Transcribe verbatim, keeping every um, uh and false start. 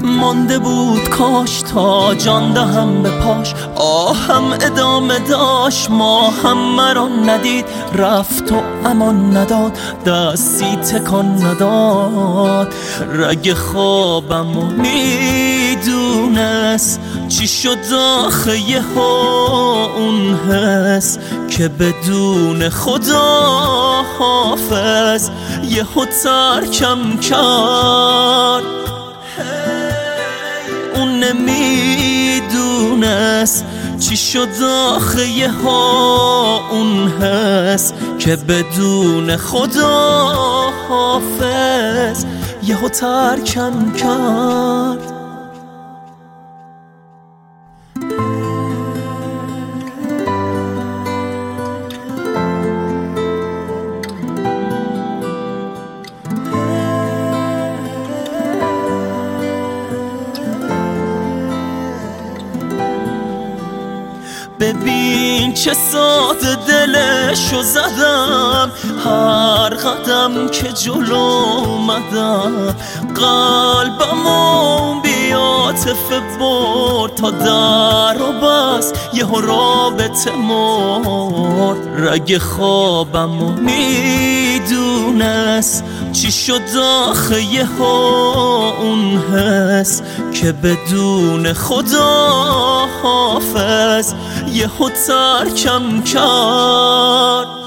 مانده بود کاش تا جان دهم به پاش، آهم ادامه داشت ما هم مرا ندید، رفت و امان نداد دستی تکان نداد. رگ خوابم و میدونست چی شد آخه یه ها اون حس که بدون خدا حافظ یه ها ترکم کرد. اون نمیدونست چی شد آخه یه ها اون حس که بدون خدا حافظ یه ها ترکم کرد. ببین چه ساده دلشو زدم، هر قدم که جلو اومدم قلبمو بی عاطفه برد تا در و بس یه رابطه مرد. رگ خوابمو میدونست چی شد آخه یه ها اون حس که بدون خدا حافظ یه ها ترکم کرد.